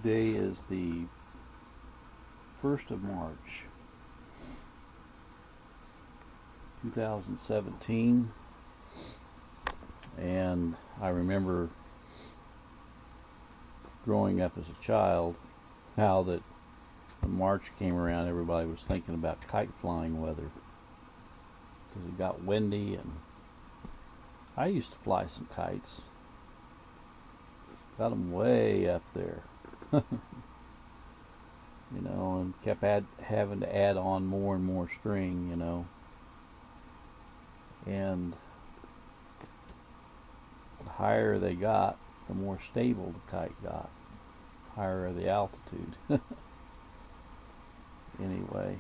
Today is the 1st of March, 2017, and I remember growing up as a child how that when March came around everybody was thinking about kite flying weather because it got windy, and I used to fly some kites. Got them way up there. And kept having to add on more and more string, and the higher they got, the more stable the kite got, higher the altitude. Anyway,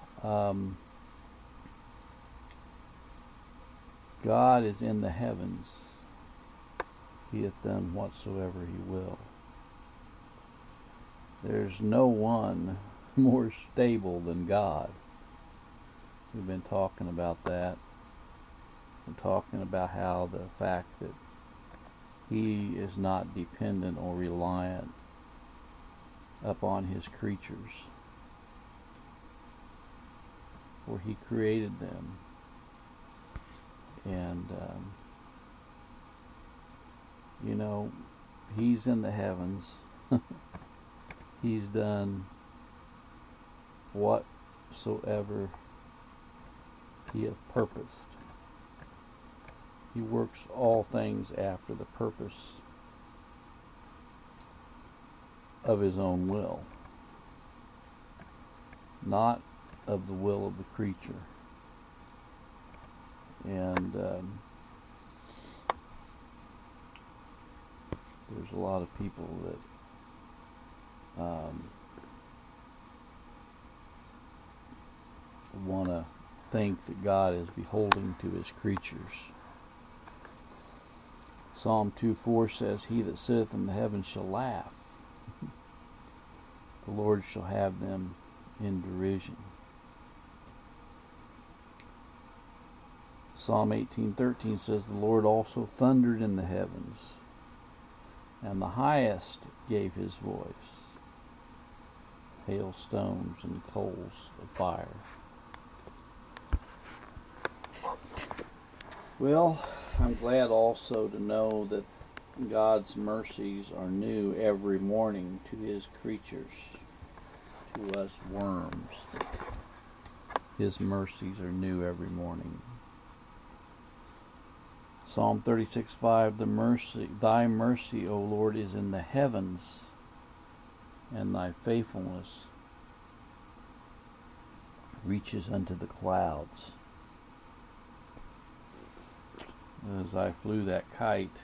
God is in the heavens. He hath done whatsoever he will. There's no one more stable than God. We've been talking about that. We're talking about how the fact that he is not dependent or reliant upon his creatures, for he created them. And he's in the heavens. He's done whatsoever he hath purposed. He works all things after the purpose of his own will, not of the will of the creature. And there's a lot of people that want to think that God is beholden to his creatures. Psalm 2:4 says, "He that sitteth in the heavens shall laugh. The Lord shall have them in derision." Psalm 18:13 says, "The Lord also thundered in the heavens, and the highest gave his voice, hailstones and coals of fire." Well, I'm glad also to know that God's mercies are new every morning to his creatures, to us worms. His mercies are new every morning. Psalm 36:5, "Thy mercy, O Lord, is in the heavens, and thy faithfulness reaches unto the clouds." As I flew that kite,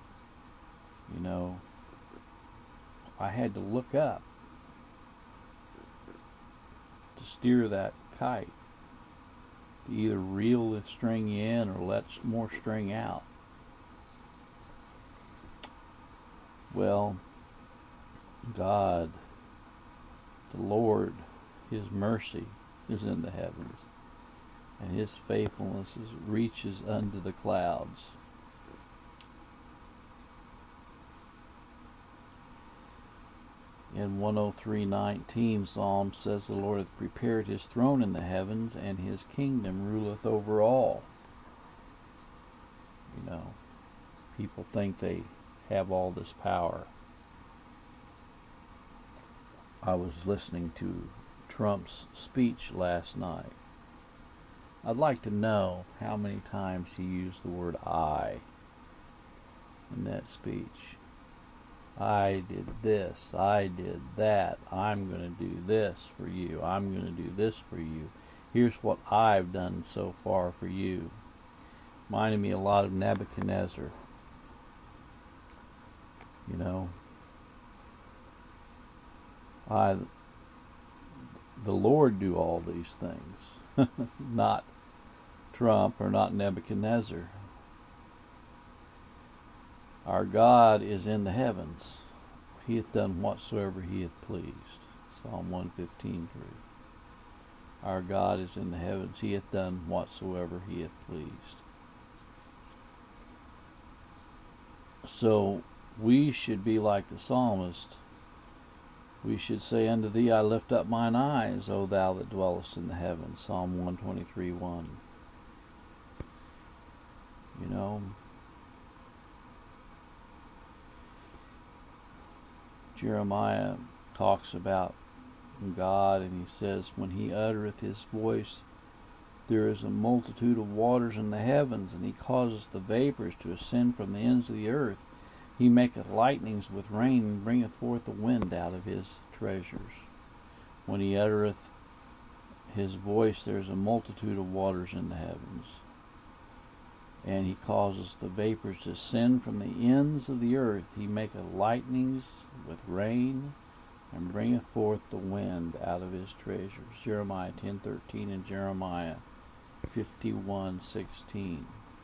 I had to look up to steer that kite, to either reel the string in or let more string out. Well, God, the Lord, his mercy is in the heavens, and his faithfulness reaches unto the clouds. In 103:19, Psalm says, "The Lord hath prepared his throne in the heavens, and his kingdom ruleth over all." People think they have all this power. I was listening to Trump's speech last night. I'd like to know how many times he used the word "I" in that speech. I did this, I did that, I'm going to do this for you, I'm going to do this for you, here's what I've done so far for you. Reminded me a lot of Nebuchadnezzar. The Lord do all these things, not Trump or not Nebuchadnezzar. Our God is in the heavens. He hath done whatsoever he hath pleased. Psalm 115:3. Our God is in the heavens. He hath done whatsoever he hath pleased. So we should be like the psalmist We should say, unto thee I lift up mine eyes, O thou that dwellest in the heavens. Psalm 123:1. You know, Jeremiah talks about God, and he says, when he uttereth his voice, there is a multitude of waters in the heavens, and he causeth the vapors to ascend from the ends of the earth. He maketh lightnings with rain, and bringeth forth the wind out of his treasures. When he uttereth his voice, there is a multitude of waters in the heavens. And he causes the vapors to ascend from the ends of the earth. He maketh lightnings with rain, and bringeth forth the wind out of his treasures. Jeremiah 10:13 and Jeremiah 51:16.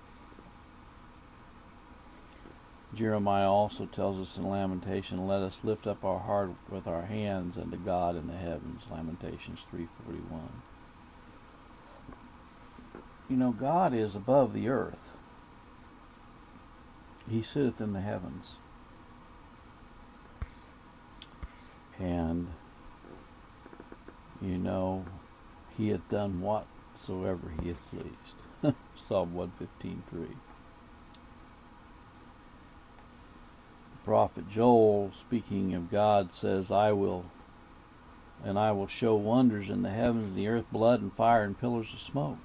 Jeremiah also tells us in Lamentation, let us lift up our heart with our hands unto God in the heavens. Lamentations 3:41. You know, God is above the earth. He sitteth in the heavens. And, you know, he hath done whatsoever he hath pleased. Psalm 115:3. The prophet Joel, speaking of God, says, I will show wonders in the heavens and the earth, blood and fire and pillars of smoke.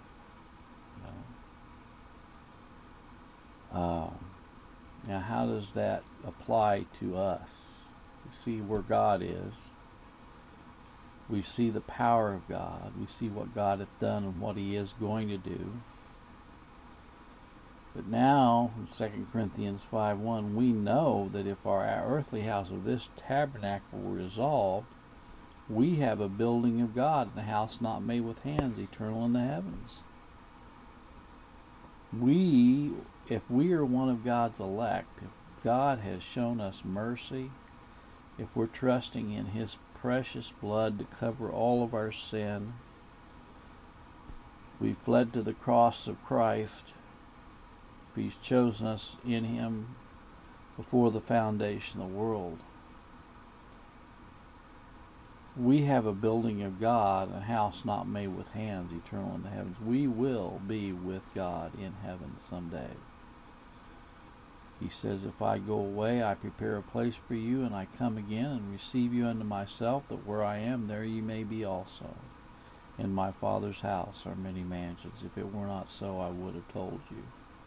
Now, how does that apply to us? We see where God is. We see the power of God. We see what God hath done and what he is going to do. But now, in 2 Corinthians 5:1, we know that if our earthly house of this tabernacle were dissolved, we have a building of God, and a house not made with hands, eternal in the heavens. If we are one of God's elect, if God has shown us mercy, if we're trusting in his precious blood to cover all of our sin, we fled to the cross of Christ. He's chosen us in him before the foundation of the world. We have a building of God, a house not made with hands, eternal in the heavens. We will be with God in heaven someday. He says, if I go away, I prepare a place for you, and I come again and receive you unto myself, that where I am, there ye may be also. In my Father's house are many mansions. If it were not so, I would have told you.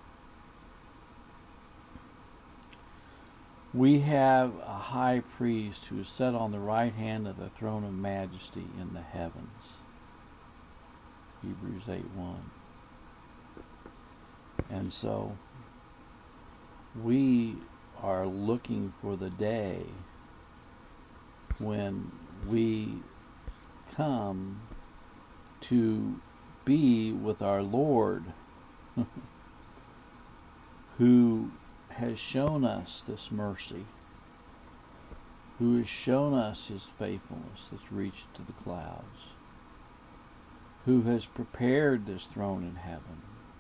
We have a high priest who is set on the right hand of the throne of majesty in the heavens. Hebrews 8:1. And so we are looking for the day when we come to be with our Lord, who has shown us this mercy, who has shown us his faithfulness that's reached to the clouds, who has prepared this throne in heaven,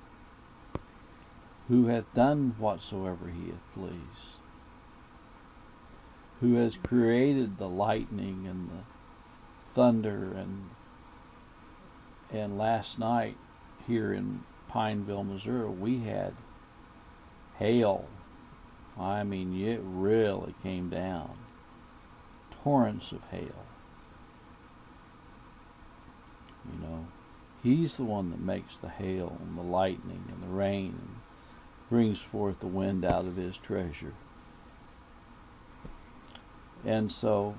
who hath done whatsoever he hath pleased, who has created the lightning and the thunder, and last night here in Pineville, Missouri, we had hail. I mean, it really came down. Torrents of hail. You know, he's the one that makes the hail and the lightning and the rain and brings forth the wind out of his treasure. And so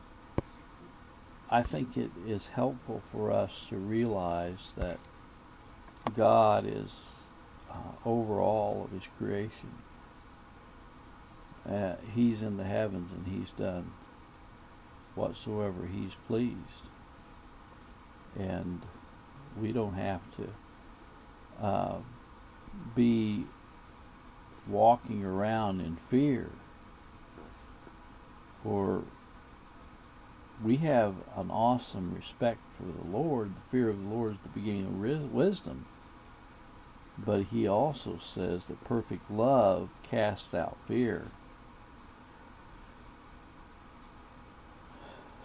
I think it is helpful for us to realize that God is over all of his creation. He's in the heavens, and he's done whatsoever he's pleased. And we don't have to be walking around in fear, for we have an awesome respect for the Lord. The fear of the Lord is the beginning of wisdom. But he also says that perfect love casts out fear.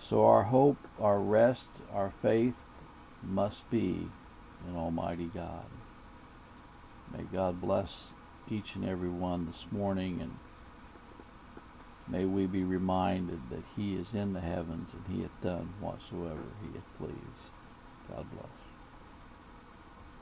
So our hope, our rest, our faith must be in Almighty God. May God bless each and every one this morning, and may we be reminded that He is in the heavens and He hath done whatsoever He hath pleased. God bless.